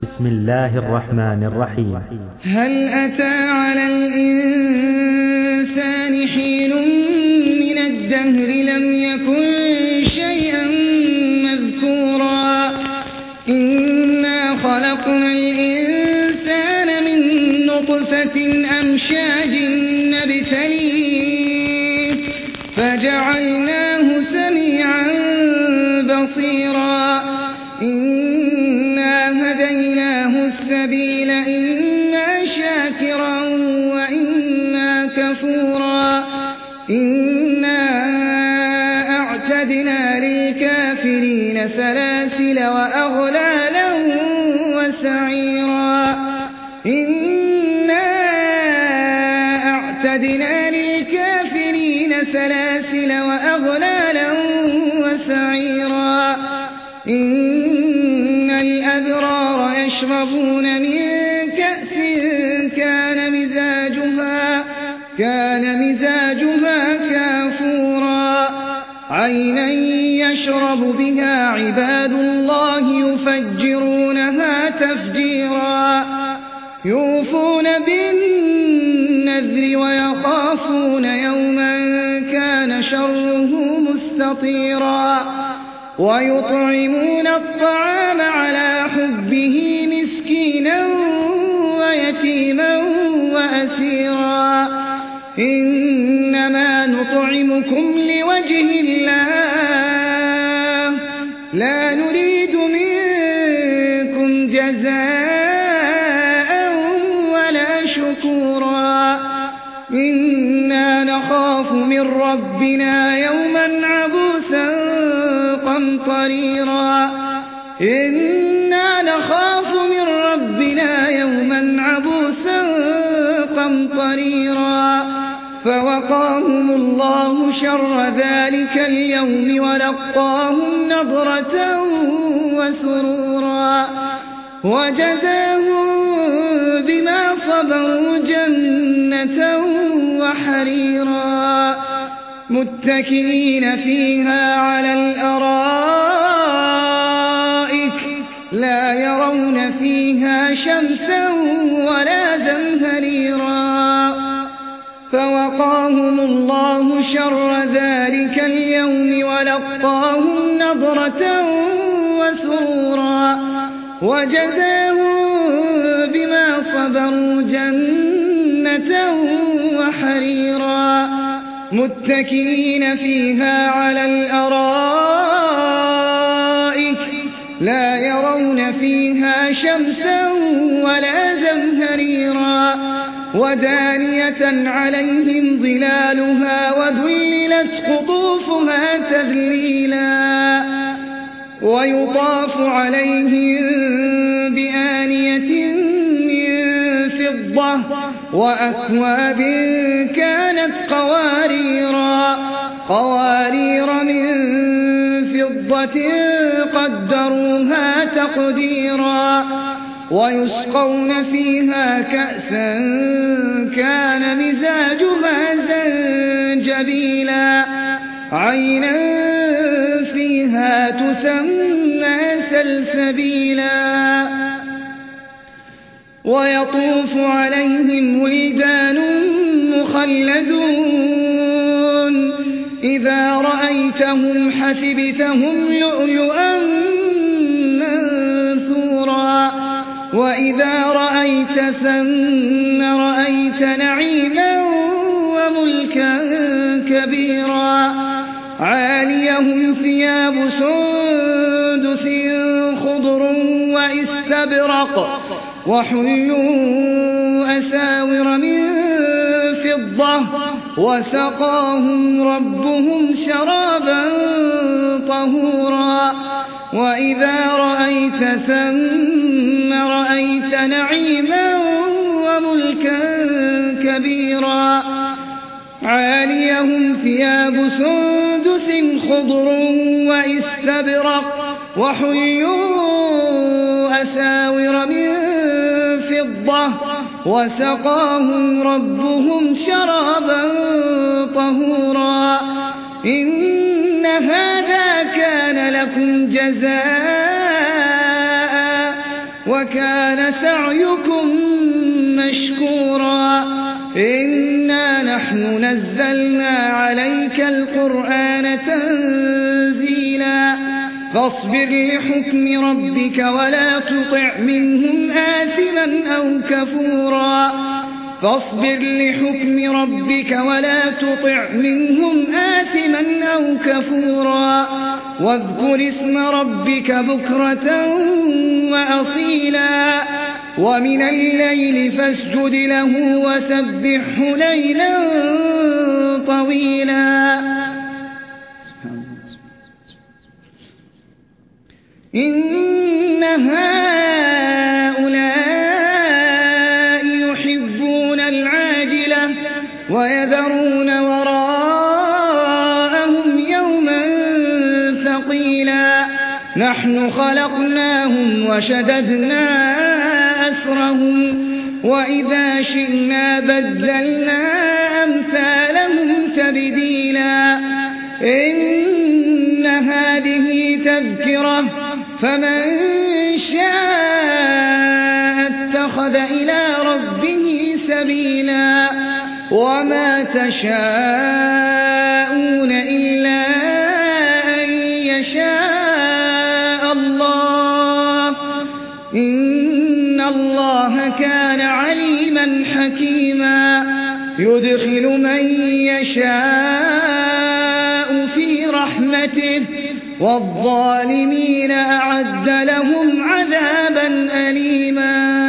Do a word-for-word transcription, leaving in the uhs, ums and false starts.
بسم الله الرحمن الرحيم. هل أتى على الإنسان حين من الدهر لم يكن شيئا مذكورا إنا خلقنا الإنسان من نطفة أمشاج نبتليه فجعلناه سميعا بصيرا إنا هديناه السبيل إما شاكرا وإما كفورا إنا أعتدنا للكافرين سلاسل وأغلالا وسعيرا إنا أعتدنا للكافرين سلاسل وأغلالا وسعيرا إن الأبرار يشربون من كأس كان مزاجها كان مزاجها كافورا عينا يشرب بها عباد الله يفجرونها تفجيرا يوفون بالنذر ويخافون يوما كان شره مستطيرا ويطعمون الطعام على حبه مسكينا ويتيما وأسيرا إنما نطعمكم لوجه الله لا نريد منكم جزاء ولا شكورا إنا نخاف من ربنا يوما عبوسا قمطريرا إنا نخاف من ربنا يوما عبوسا قمطريرا فوقاهم الله شر ذلك اليوم ولقاهم نضرة وسرورا وجزاهم بما صبروا جنة وحريرا متكئين فيها على الأرائك لا يرون فيها شمسا ولا زمهريرا فوقاهم الله شر ذلك اليوم ولقاهم نضرة وسرورا وجزاهم بما صبروا جنة وحريرا متكئين فيها على الأرائك لا يرون فيها شمسا ولا زمهريرا ودانية عليهم ظلالها وذللت قطوفها تذليلا ويطاف عليهم بآنية من فضة وأكواب كانت قواريرا قوارير من فضة قدروها تقديرا ويسقون فيها كأسا كان مزاجها زنجبيلا عينا فيها تسمى سلسبيلا ويطوف عليهم ولدان مخلدون إذا رأيتهم حسبتهم لؤلؤا منثورا وإذا رأيت ثم رأيت نعيما وملكا كبيرا عاليهم ثياب سندس خضر واستبرق وحلوا أساور من فضة وسقاهم ربهم شرابا طهورا وإذا رأيت ثم رأيت نعيما وملكا كبيرا عاليهم ثياب سندس خضر واستبرق وحلوا أساور من فضة وسقاهم ربهم شرابا طهورا إن هذا كان لكم جزاء وكان سعيكم مشكورا إنا نحن نزلنا عليك القرآن تنزيلا فاصبر لحكم ربك ولا تطع منهم آثما أو كفورا فاصبر لحكم ربك ولا تطع منهم آثما أو كفورا واذكر اسم ربك بكرة وأصيلا ومن الليل فاسجد له وسبحه ليلا طويلا إن هؤلاء يحبون العاجلة ويذرون وراءهم يوما ثقيلا نحن خلقناهم وشددنا أسرهم وإذا شئنا بدلنا أمثالهم تبديلا إن هذه تذكرة فمن شاء اتخذ إلى ربه سبيلا وما تشاءون إلا أن يشاء الله إن الله كان عليما حكيما يدخل من يشاء في رحمته والظالمين أعد لهم عذابا أليما